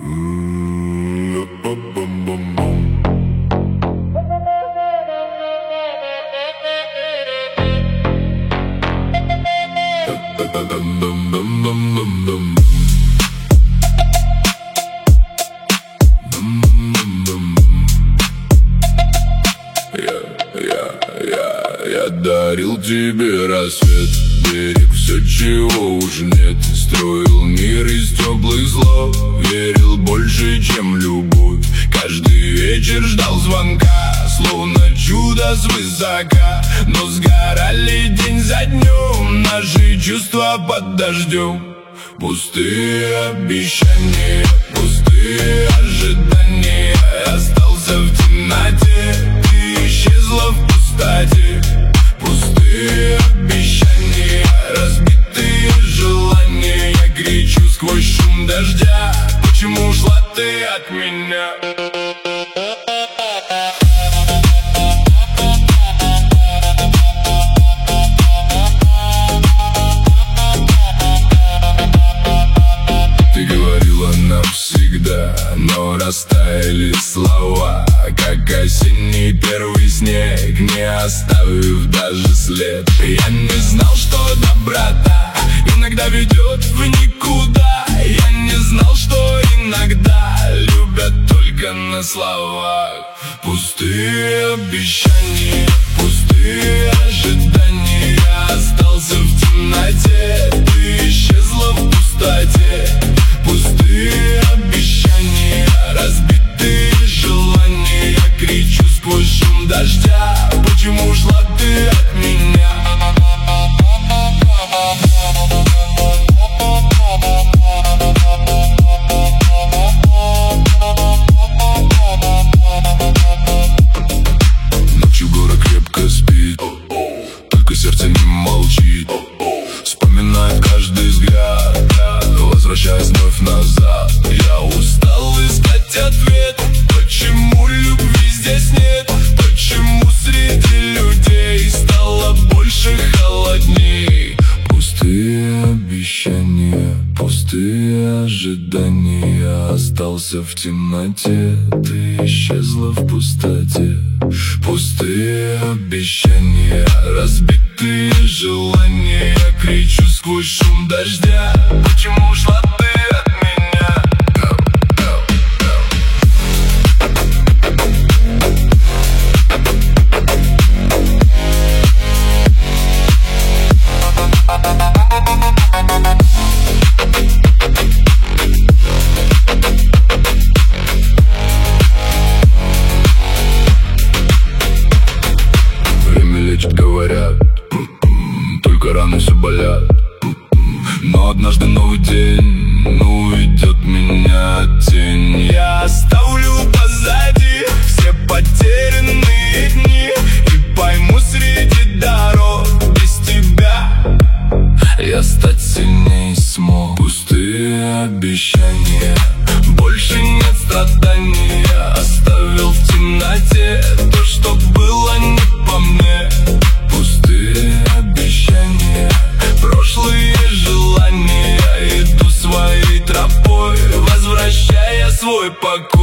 Я дарил тебе рассвет, берег все, чего уж нет. Строил мир из теплых слов, верил больше, чем любовь. Каждый вечер ждал звонка, словно чудо свысока. Но сгорали день за днем наши чувства под дождем. Пустые обещания, пустые ожидания. Остался в темноте, ты исчезла в пустоте. Пустые обещания, разбитые желания. Я кричу сквозь шум дождя: почему ушла ты от меня? Навсегда, но растаяли слова, как осенний первый снег, не оставив даже след. Я не знал, что доброта иногда ведет в никуда. Я не знал, что иногда любят только на словах. Пустые обещания, пустые ожидания. Я остался в темноте, ты исчезла в пустоте. Пустые обещания, разбитые желания. Я кричу сквозь шум дождя: почему ушла ты от меня? Ночью город крепко спит, только сердце не молчит. Вспоминает каждый взгляд, возвращаясь вновь назад. Я устал искать ответ, почему любви здесь нет. Почему среди людей стало больше холодней. Пустые обещания, пустые ожидания. Я остался в темноте, ты исчезла в пустоте. Пустые обещания, разбитые желания. Я кричу сквозь шум дождя: почему ушла ты от меня? Время лечит, говорят, только раны все болят. Но однажды новый день уведет меня тень. Я оставлю позади все потерянные дни и пойму среди дорог: без тебя я стать сильней смог. Пустые обещания, больше нет страданий. Я оставил в темноте то, что было не по мне. Пустые обещания, прошлые желания. Я иду своей тропой, возвращая свой покой.